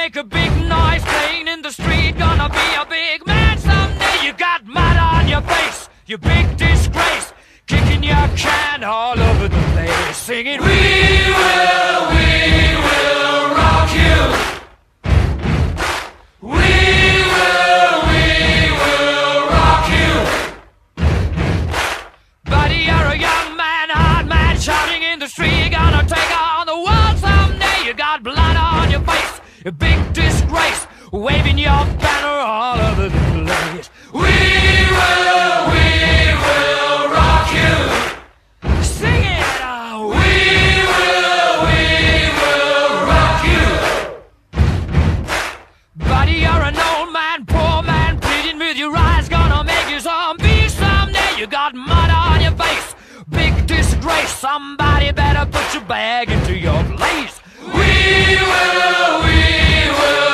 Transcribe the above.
make a big noise playing in the street. Gonna be a big man someday. You got mud on your face, you big disgrace. Kicking your can all over the place, singing, we will rock you. We will rock you. Buddy, you're a young man, hard man, shouting in the street. You're gonna take on the world someday. You got blood on your face, a big disgrace, waving your banner all over the place. We will rock you. Sing it out. We will rock you. Buddy, you're an old man, poor man, pleading with your eyes. Gonna make you zombie someday. You got mud on your face, big disgrace. Somebody better put your bag into your place. We will